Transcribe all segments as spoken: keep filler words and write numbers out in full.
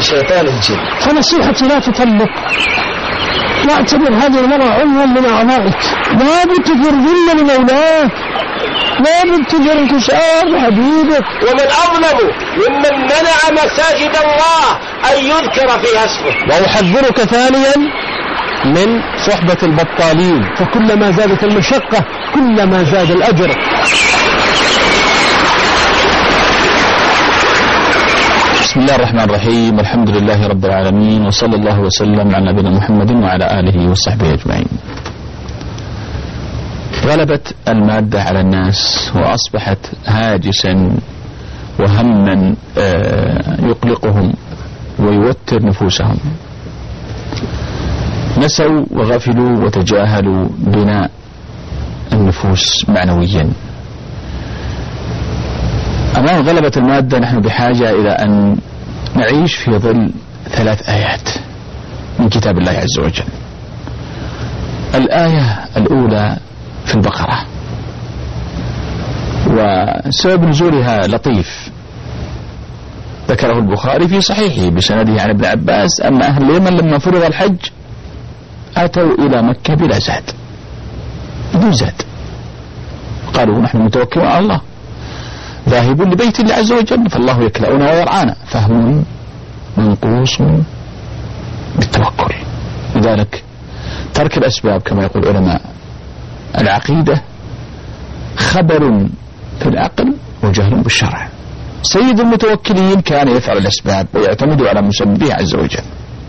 شيطان الجن. فنصيحتي لا تطلق، واعتبر هذه المرأة عضوا من أعضائك، لا بد تجر ذل لمولاك، لا بد تجر انكسار لحبيبك. ومن أظلم ممن منع مساجد الله أن يذكر فيها اسمه. وأحذرك ثانيا من صحبة البطالين، فكلما زادت المشقة كلما زاد الأجر. بسم الله الرحمن الرحيم، الحمد لله رب العالمين، وصلى الله وسلم على نبينا محمد وعلى آله وصحبه أجمعين. غلبت المادة على الناس وأصبحت هاجسا وهما يقلقهم ويوتر نفوسهم. نسوا وغفلوا وتجاهلوا بناء النفوس معنويا. أمام غلبة المادة نحن بحاجة إلى أن نعيش في ظل ثلاث آيات من كتاب الله عز وجل. الآية الأولى في البقرة، وسبب نزولها لطيف، ذكره البخاري في صحيحه بسنده عن ابن عباس أن أهل اليمن لما فرض الحج أتوا إلى مكة بلا زاد، بدون زاد، قالوا نحن متوكلون على الله ذاهبون لبيت الله عز وجل فالله يكلأنا ويرعانا. فهم منقوص بالتوكل. لذلك ترك الأسباب كما يقول علماء العقيدة خبر في العقل وجهل بالشرع. سيد المتوكلين كان يفعل الأسباب ويعتمد على مسببه عز وجل.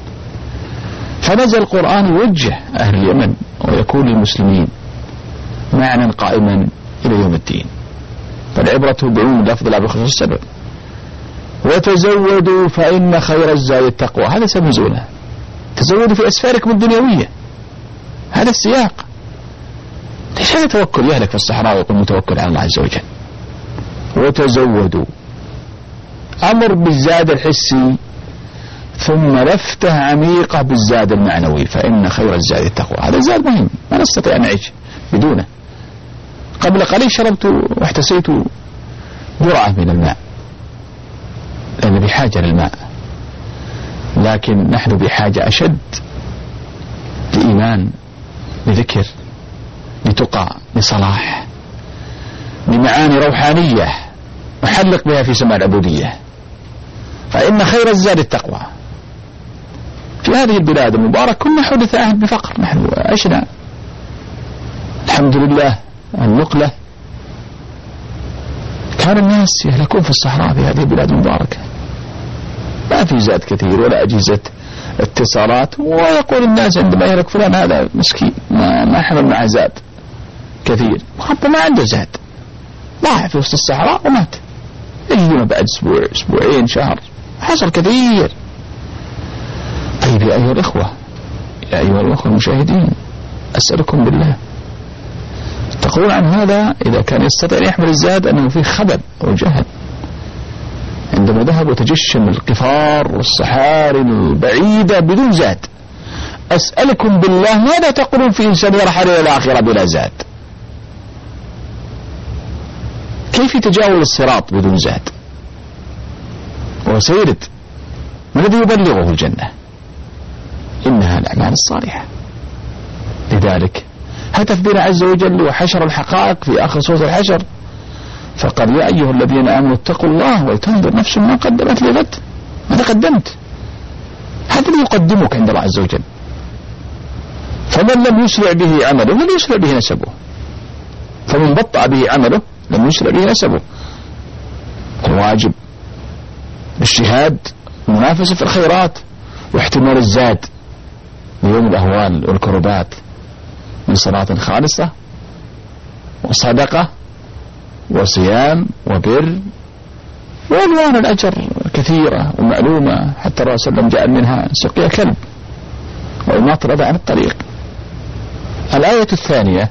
فنزل القرآن يوجه أهل اليمن ويكون للمسلمين معنى قائما إلى يوم الدين. فالعبرة بعموم اللفظ لا بخصوص السبب. وتزودوا فإن خير الزاد التقوى، هذا سبب نزوله. تزودوا في أسفاركم الدنيوية، هذا السياق. ليش هذا توكل يهلك في الصحراء ويقول متوكل على الله عز وجل؟ وتزودوا أمر بالزاد الحسي ثم لفتة عميقة بالزاد المعنوي، فإن خير الزاد التقوى. هذا الزاد مهم، ما نستطيع أن نعيش بدونه. قبل قليل شربت واحتسيت جرعة من الماء لأن بحاجة للماء، لكن نحن بحاجة أشد لإيمان، لذكر، لتقى، لصلاح، لمعاني روحانية نحلق بها في سماء العبودية. فإن خير الزاد التقوى. في هذه البلاد المباركة كنا حدث عهد بفقر، نحن عشنا الحمد لله النقلة، كان الناس يهلكون في الصحراء في هذه البلاد المباركة، ما في زاد كثير ولا أجهزة اتصالات، ويقول الناس عندما يهلك فلان هذا مسكين ما, ما حمل معه زاد كثير، حتى ما عنده زاد، ضاع في وسط الصحراء ومات. إلا بعد أسبوع أسبوعين شهر حصل كثير. طيب يا أيها الأخوة، يا أيها الأخوة المشاهدين، أسألكم بالله تقولون عن هذا إذا كان يستطيع أن يحمل الزاد أنه فيه خبل أو جهل. عندما ذهب وتجشم القفار والصحاري البعيدة بدون زاد، أسألكم بالله ماذا تقولون في إنسان يرحل إلى الآخرة بلا زاد؟ كيف يتجاوز الصراط بدون زاد وسيرد؟ من الذي يبلغه الجنة؟ إنها الأعمال الصالحة. لذلك هتف بنا عز وجل وحشر الحقائق في آخر سورة الحشر، فقال يا أيها الذين آمنوا اتقوا الله ولتنظر نفس ما قدمت لغد. ماذا قدمت؟ هذا اللي يقدمك عند الله عز وجل. فمن لم يسرع به عمله لم يسرع به نسبه، فمن بطأ به عمله لم يسرع به نسبه. الواجب الاجتهاد، منافسة في الخيرات، واحتمال الزاد ليوم الأهوال والكربات من صلاة خالصة وصدقة وصيام وبر وألوان الأجر كثيرة ومعلومة، حتى الرسول صلى الله عليه وسلم جاء منها سقيا كلب وإماطة الأذى عن الطريق. الآية الثانية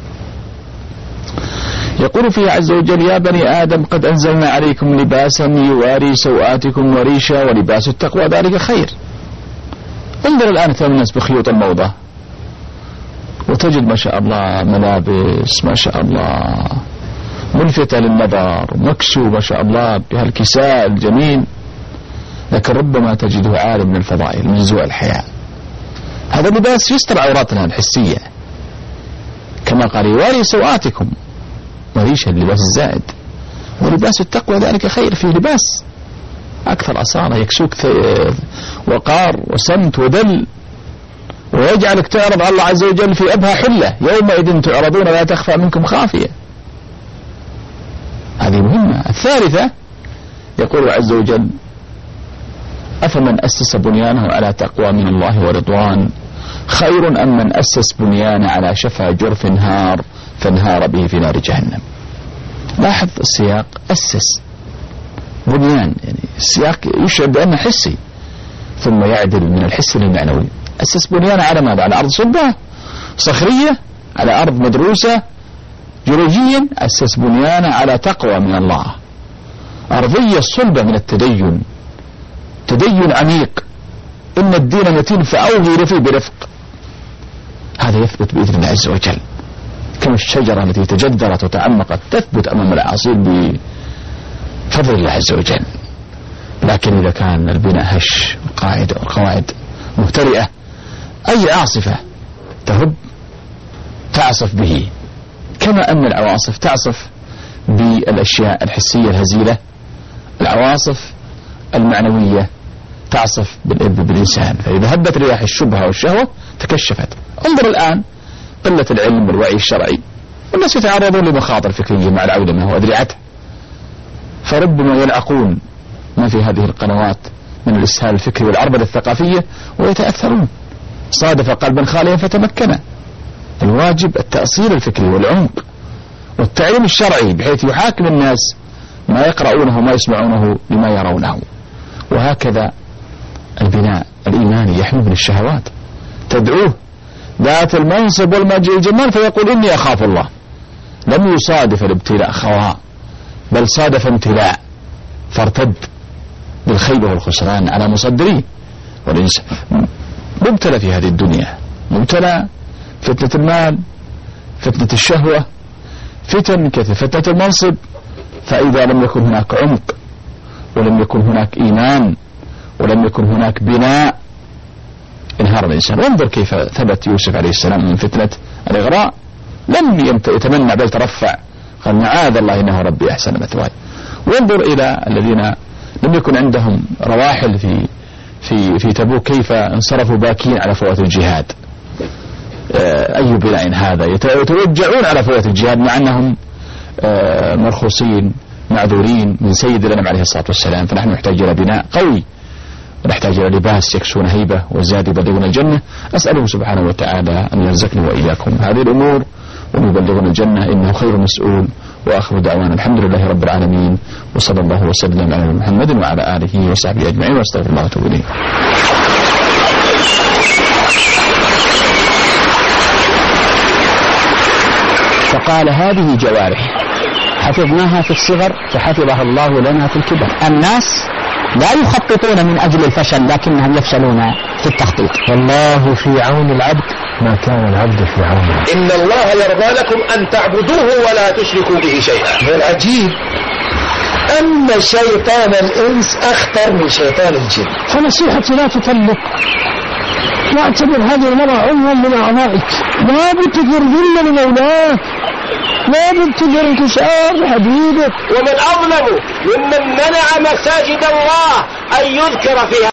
يقول فيها عز وجل يا بني آدم قد أنزلنا عليكم لباسا يواري سوآتكم وريشا ولباس التقوى ذلك خير. انظر الآن ثمن الناس بخيوط الموضة وتجد ما شاء الله ملابس ما شاء الله ملفتة للنظر، مكسو ما شاء الله بهالكساء الجميل، لكن ربما تجده عالي من الفضائل منزوع الحياء. هذا لباس يستر عوراتنا الحسية، كما قال يواري سوآتكم، وليش اللباس الزائد. ولباس التقوى ذلك خير، فيه لباس أكثر أصالة يكسوك وقار وسمت وذل، ويجعلك تعرض الله عز وجل في أبهى حلة، يومئذ تعرضون لا تخفى منكم خافية. هذه مهمة. الثالثة يقول عز وجل أفمن أسس بنيانه على تقوى من الله ورضوان خير أم من أسس بنيانه على شفا جرف هار فانهار به في نار جهنم. لاحظ السياق، أسس بنيان، يعني السياق يشعر بأنه حسي ثم يعدل من الحس للمعنوي. أسس بنيانه على ماذا؟ على أرض صلبة صخرية، على أرض مدروسة جيولوجيا. أسس بنيانه على تقوى من الله، أرضية صلبة من التدين، تدين عميق، إن الدين متين فأوهي رفي برفق. هذا يثبت بإذن الله عز وجل، كما الشجرة التي تجذرت وتعمقت تثبت أمام الأعاصير بفضل الله عز وجل. لكن إذا كان البناء هش وقاعد وقواعد مهترئة، أي عاصفة تهب تعصف به، كما أن العواصف تعصف بالأشياء الحسية الهزيلة، العواصف المعنوية تعصف بالإنسان. فإذا هبت رياح الشبهة والشهوة تكشفت. انظر الآن قلة العلم والوعي الشرعي، والناس يتعرضون لمخاطر فكرية مع العولمة وأذرعتها، فربما يلعقون ما في هذه القنوات من الإسهال الفكري والعربدة الثقافية ويتأثرون. صادف قلبا خاليا فتمكن. الواجب التأصيل الفكري والعمق والتعليم الشرعي بحيث يحاكم الناس ما يقرؤونه وما يسمعونه لما يرونه. وهكذا البناء الإيماني يحمي من الشهوات، تدعوه ذات المنصب والمجد والجمال فيقول إني أخاف الله. لم يصادف الابتلاء خواء، بل صادف امتلاء فارتد بالخيبة والخسران على مصدريه. والإنسان مبتلى في هذه الدنيا، مبتلى فتنة المال، فتنة الشهوة، فتن كثيرة، فتنة المنصب. فإذا لم يكن هناك عمق ولم يكن هناك إيمان ولم يكن هناك بناء انهار الإنسان. وانظر كيف ثبت يوسف عليه السلام من فتنة الإغراء، لم يتمنى بل ترفع، قال معاذ الله إنه ربي أحسن مثواي. وانظر إلى الذين لم يكن عندهم رواحل في في في تبوك كيف انصرفوا باكين على فوات الجهاد. أي بناء هذا؟ يتوجعون على فوات الجهاد مع أنهم مرخوصين معذورين من سيد الأنام عليه الصلاة والسلام. فنحن نحتاج إلى بناء قوي، ونحتاج إلى لباس يكسون هيبة وزاد يبلغنا الجنة. أسأله سبحانه وتعالى أن يرزقني وإياكم هذه الأمور وأن يبلغنا الجنة، إنه خير مسؤول. وآخر دعوانا الحمد لله رب العالمين، وصلى الله وسلم على محمد وعلى آله وصحبه أجمعين، واستغفر الله وأتوب إليه. فقال هذه جوارح حفظناها في الصغر فحفظها الله لنا في الكبر. الناس لا يخططون من أجل الفشل لكنهم يفشلون في التخطيط. والله في عون العبد ما كان العبد في عونه. إن الله يرضى لكم أن تعبدوه ولا تشركوا به شيئا. والعجيب أن شيطان الإنس أخطر من شيطان الجن. فنصيحتي لا تطلق، واعتبر هذه المرأة عضوا من أعضائك، لا بد تذل لمولاه، لا بد تنكسار حبيبك. ومن أظلم ممن منع مساجد الله أن يذكر فيها